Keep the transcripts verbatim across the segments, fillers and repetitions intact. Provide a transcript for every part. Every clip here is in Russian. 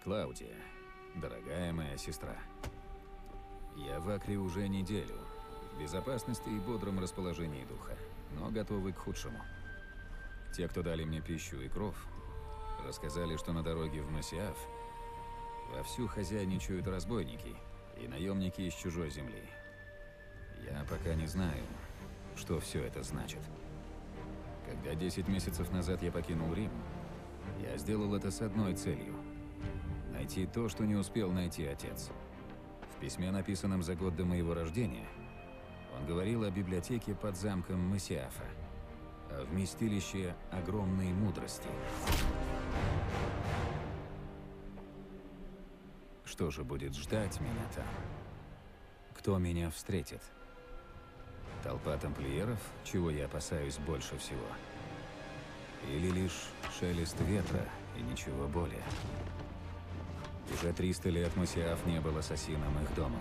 Клаудия, дорогая моя сестра. Я в Акре уже неделю, в безопасности и бодром расположении духа, но готовый к худшему. Те, кто дали мне пищу и кров, рассказали, что на дороге в Масиаф вовсю хозяйничают разбойники и наемники из чужой земли. Я пока не знаю, что все это значит. Когда десять месяцев назад я покинул Рим, я сделал это с одной целью – найти то, что не успел найти отец. В письме, написанном за год до моего рождения, он говорил о библиотеке под замком Масиафа, о вместилище огромной мудрости. Что же будет ждать меня там? Кто меня встретит? Толпа тамплиеров, чего я опасаюсь больше всего? Или лишь шелест ветра и ничего более? Уже триста лет Масиаф не был ассасином их домом.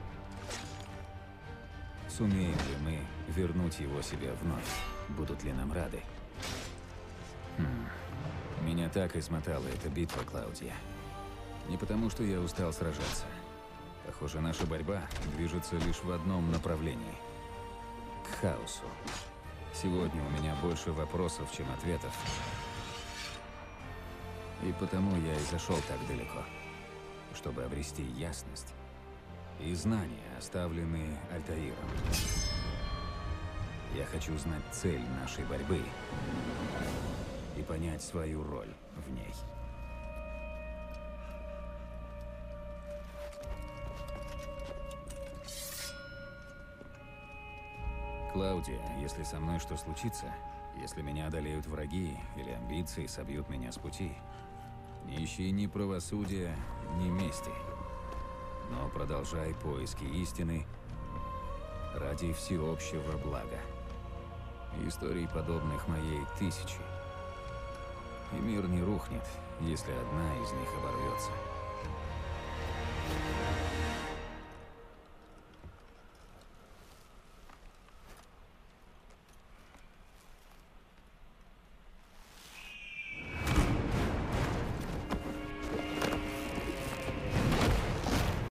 Сумеем ли мы вернуть его себе вновь? Будут ли нам рады? Хм. Меня так измотала эта битва, Клаудия. Не потому, что я устал сражаться. Похоже, наша борьба движется лишь в одном направлении – к хаосу. Сегодня у меня больше вопросов, чем ответов. И потому я и зашел так далеко, чтобы обрести ясность и знания, оставленные Альтаиром. Я хочу знать цель нашей борьбы и понять свою роль в ней. Клаудия, если со мной что случится, если меня одолеют враги или амбиции собьют меня с пути, не ищи ни правосудия, ни мести, но продолжай поиски истины ради всеобщего блага. Историй, подобных моей, тысячи. И мир не рухнет, если одна из них оборвется.